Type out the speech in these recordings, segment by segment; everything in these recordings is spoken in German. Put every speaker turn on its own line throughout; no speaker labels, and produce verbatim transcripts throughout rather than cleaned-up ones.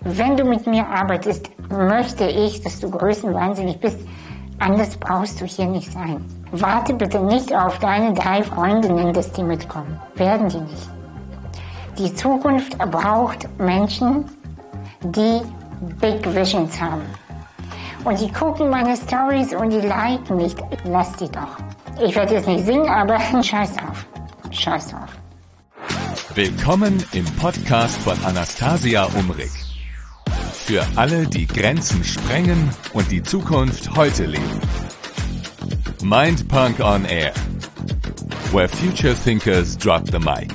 Wenn du mit mir arbeitest, möchte ich, dass du größenwahnsinnig bist. Anders brauchst du hier nicht sein. Warte bitte nicht auf deine drei Freundinnen, dass die mitkommen. Werden die nicht. Die Zukunft braucht Menschen, die Big Visions haben. Und die gucken meine Stories und die liken nicht. Lass die doch. Ich werde jetzt nicht singen, aber scheiß drauf. Scheiß drauf.
Willkommen im Podcast von Anastasia Umrig. Für alle, die Grenzen sprengen und die Zukunft heute leben. Mindpunk on Air. Where future thinkers drop the mic.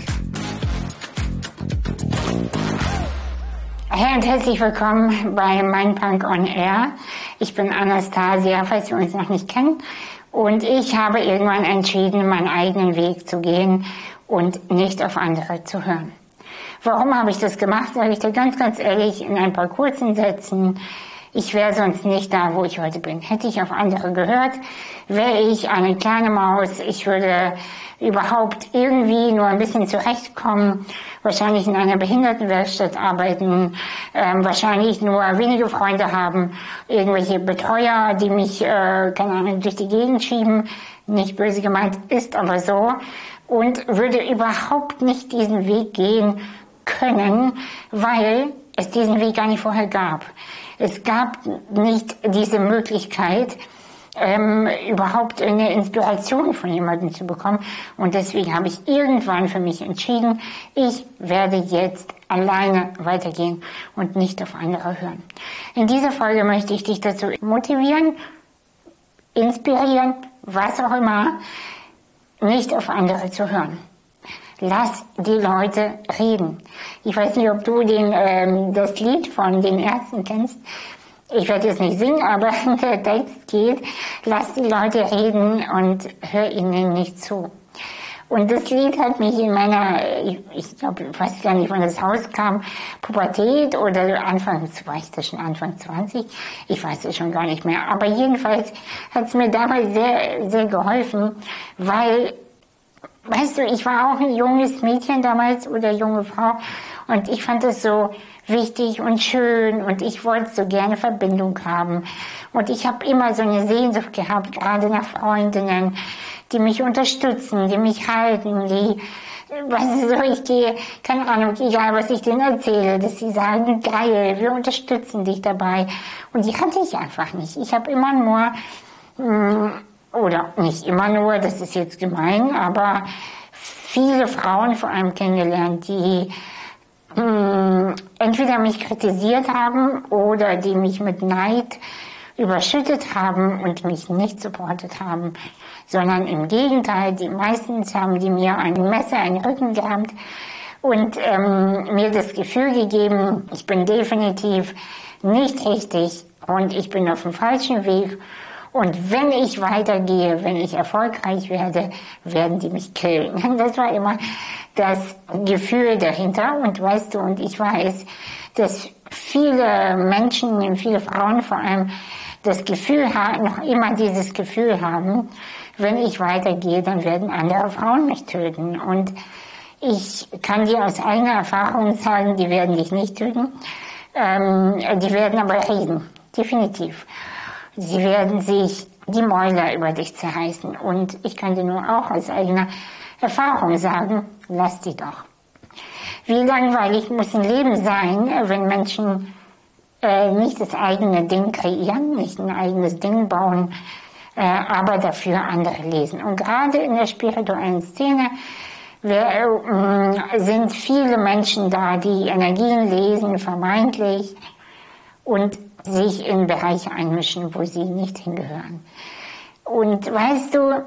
Hey und herzlich willkommen bei Mindpunk on Air. Ich bin Anastasia, falls wir uns noch nicht kennen. Und ich habe irgendwann entschieden, meinen eigenen Weg zu gehen und nicht auf andere zu hören. Warum habe ich das gemacht? Sage ich dir ganz, ganz ehrlich, in ein paar kurzen Sätzen. Ich wäre sonst nicht da, wo ich heute bin. Hätte ich auf andere gehört, wäre ich eine kleine Maus. Ich würde überhaupt irgendwie nur ein bisschen zurechtkommen, wahrscheinlich in einer Behindertenwerkstatt arbeiten, ähm, wahrscheinlich nur wenige Freunde haben, irgendwelche Betreuer, die mich, äh, keine Ahnung, durch die Gegend schieben. Nicht böse gemeint, ist aber so. Und würde überhaupt nicht diesen Weg gehen können, weil es diesen Weg gar nicht vorher gab. Es gab nicht diese Möglichkeit, ähm, überhaupt eine Inspiration von jemandem zu bekommen. Und deswegen habe ich irgendwann für mich entschieden, ich werde jetzt alleine weitergehen und nicht auf andere hören. In dieser Folge möchte ich dich dazu motivieren, inspirieren, was auch immer, nicht auf andere zu hören. Lass die Leute reden. Ich weiß nicht, ob du den, ähm, das Lied von den Ärzten kennst. Ich werde jetzt nicht singen, aber der Text geht, lass die Leute reden und hör ihnen nicht zu. Und das Lied hat mich in meiner, ich, ich glaube, ich weiß gar nicht, wann das rauskam, Pubertät oder Anfang, war ich das schon Anfang zwanzig? Ich weiß es schon gar nicht mehr. Aber jedenfalls hat es mir damals sehr, sehr geholfen, weil, weißt du, ich war auch ein junges Mädchen damals oder junge Frau und ich fand es so wichtig und schön und ich wollte so gerne Verbindung haben. Und ich habe immer so eine Sehnsucht gehabt, gerade nach Freundinnen, die mich unterstützen, die mich halten, die, weißt du, so, ich gehe, keine Ahnung, egal was ich denen erzähle, dass sie sagen, geil, wir unterstützen dich dabei. Und die hatte ich einfach nicht. Ich habe immer nur, mh, oder nicht immer nur, das ist jetzt gemein, aber viele Frauen vor allem kennengelernt, die mh, entweder mich kritisiert haben oder die mich mit Neid überschüttet haben und mich nicht supportet haben, sondern im Gegenteil, die meistens haben die mir ein Messer in den Rücken gerammt und ähm, mir das Gefühl gegeben, ich bin definitiv nicht richtig und ich bin auf dem falschen Weg. Und wenn ich weitergehe, wenn ich erfolgreich werde, werden die mich killen. Das war immer das Gefühl dahinter. Und weißt du, und ich weiß, dass viele Menschen, viele Frauen vor allem, das Gefühl haben, noch immer dieses Gefühl haben, wenn ich weitergehe, dann werden andere Frauen mich töten. Und ich kann dir aus eigener Erfahrung sagen, die werden dich nicht töten. Ähm, die werden aber reden, definitiv. Sie werden sich die Mäuler über dich zerreißen. Und ich kann dir nur auch aus eigener Erfahrung sagen, lass die doch. Wie langweilig muss ein Leben sein, wenn Menschen äh, nicht das eigene Ding kreieren, nicht ein eigenes Ding bauen, äh, aber dafür andere lesen. Und gerade in der spirituellen Szene wer, äh, sind viele Menschen da, die Energien lesen, vermeintlich, und sich in Bereiche einmischen, wo sie nicht hingehören. Und weißt du,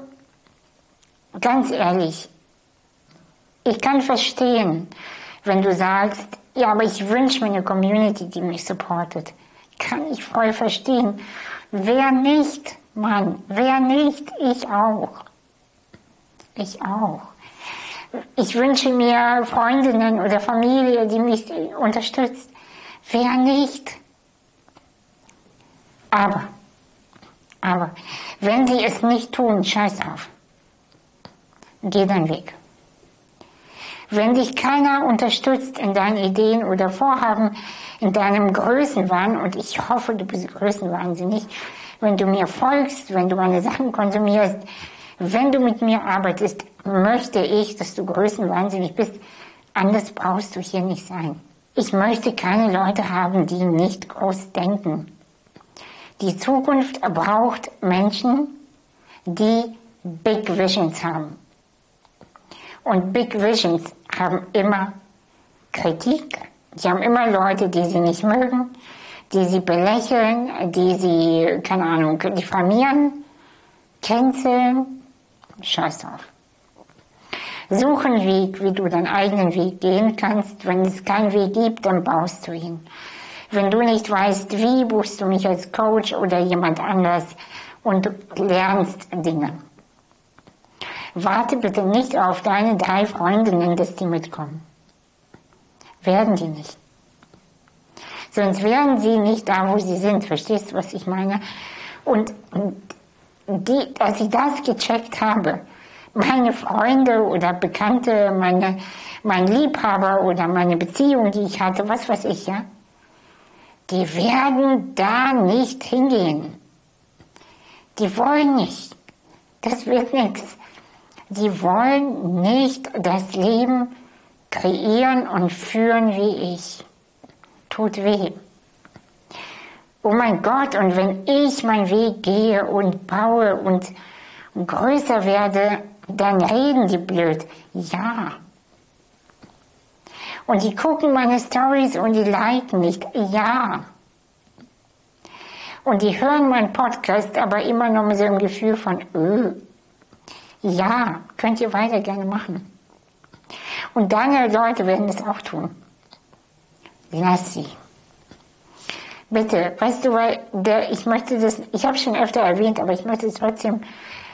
ganz ehrlich, ich kann verstehen, wenn du sagst, ja, aber ich wünsche mir eine Community, die mich supportet. Kann ich voll verstehen. Wer nicht, Mann, wer nicht, ich auch. Ich auch. Ich wünsche mir Freundinnen oder Familie, die mich unterstützt. Wer nicht? Aber, aber, wenn sie es nicht tun, scheiß auf. Geh deinen Weg. Wenn dich keiner unterstützt in deinen Ideen oder Vorhaben, in deinem Größenwahn, und ich hoffe, du bist größenwahnsinnig, wenn du mir folgst, wenn du meine Sachen konsumierst, wenn du mit mir arbeitest, möchte ich, dass du größenwahnsinnig bist. Anders brauchst du hier nicht sein. Ich möchte keine Leute haben, die nicht groß denken. Die Zukunft braucht Menschen, die Big Visions haben. Und Big Visions haben immer Kritik. Die haben immer Leute, die sie nicht mögen, die sie belächeln, die sie, keine Ahnung, diffamieren, canceln. Scheiß drauf. Such einen Weg, wie du deinen eigenen Weg gehen kannst. Wenn es keinen Weg gibt, dann baust du ihn. Wenn du nicht weißt, wie, buchst du mich als Coach oder jemand anders und du lernst Dinge. Warte bitte nicht auf deine drei Freundinnen, dass die mitkommen. Werden die nicht. Sonst wären sie nicht da, wo sie sind. Verstehst du, was ich meine? Und die, als ich das gecheckt habe, meine Freunde oder Bekannte, meine, mein Liebhaber oder meine Beziehung, die ich hatte, was weiß ich, ja, die werden da nicht hingehen. Die wollen nicht. Das wird nichts. Die wollen nicht das Leben kreieren und führen wie ich. Tut weh. Oh mein Gott, und wenn ich meinen Weg gehe und baue und größer werde, dann reden die blöd. Ja. Und die gucken meine Stories und die liken nicht. Ja. Und die hören meinen Podcast, aber immer noch mit so einem Gefühl von, öh. Ja, könnt ihr weiter gerne machen. Und deine Leute werden das auch tun. Lass sie. Bitte, weißt du, weil der, ich möchte das, ich habe es schon öfter erwähnt, aber ich möchte es trotzdem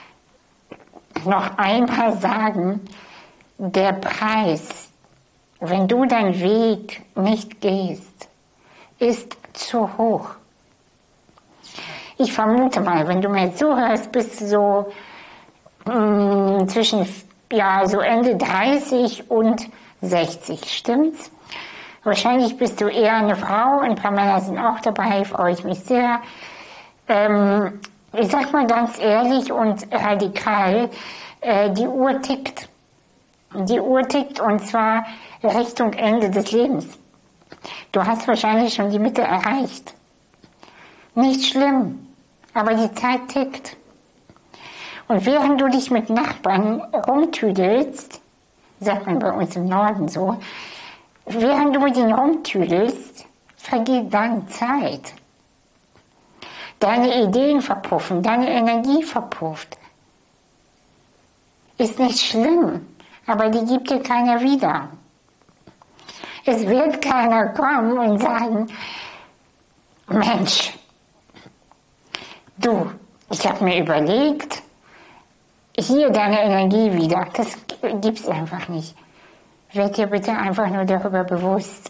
noch einmal sagen, der Preis, wenn du deinen Weg nicht gehst, ist zu hoch. Ich vermute mal, wenn du mir zuhörst, bist du so mh, zwischen ja, so Ende dreißig und sechzig, stimmt's? Wahrscheinlich bist du eher eine Frau, ein paar Männer sind auch dabei, freue ich mich sehr. Ähm, ich sag mal ganz ehrlich und radikal, äh, die Uhr tickt. Die Uhr tickt und zwar Richtung Ende des Lebens. Du hast wahrscheinlich schon die Mitte erreicht. Nicht schlimm, aber die Zeit tickt. Und während du dich mit Nachbarn rumtüdelst, sagt man bei uns im Norden so, während du mit ihnen rumtüdelst, vergeht deine Zeit. Deine Ideen verpuffen, deine Energie verpufft. Ist nicht schlimm, aber die gibt dir keiner wieder. Es wird keiner kommen und sagen, Mensch, du, ich habe mir überlegt, hier deine Energie wieder. Das gibt's einfach nicht. Werd dir bitte einfach nur darüber bewusst.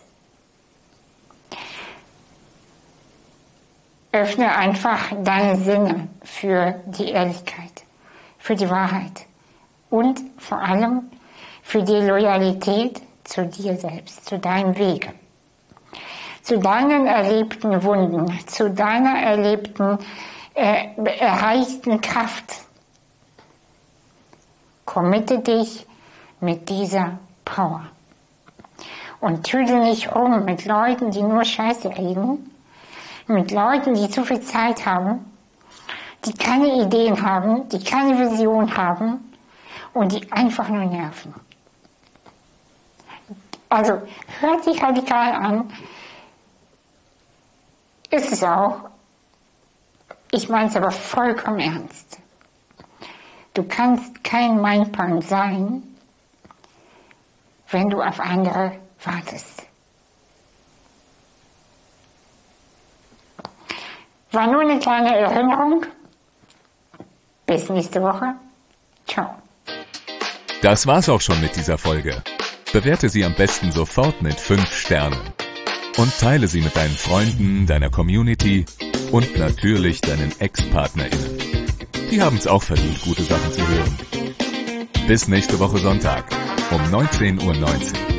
Öffne einfach deine Sinne für die Ehrlichkeit, für die Wahrheit und vor allem für die Loyalität zu dir selbst, zu deinem Weg, zu deinen erlebten Wunden, zu deiner erlebten, äh, erreichten Kraft. Committe dich mit dieser Power. Und tüdel nicht rum mit Leuten, die nur Scheiße reden, mit Leuten, die zu viel Zeit haben, die keine Ideen haben, die keine Vision haben und die einfach nur nerven. Also, hört sich radikal an, ist es auch, ich meine es aber vollkommen ernst. Du kannst kein Mindpunk sein, wenn du auf andere wartest. War nur eine kleine Erinnerung. Bis nächste Woche. Ciao.
Das war's auch schon mit dieser Folge. Bewerte sie am besten sofort mit fünf Sternen. Und teile sie mit deinen Freunden, deiner Community und natürlich deinen Ex-PartnerInnen. Die haben's auch verdient, gute Sachen zu hören. Bis nächste Woche Sonntag. um neunzehn Uhr neunzig.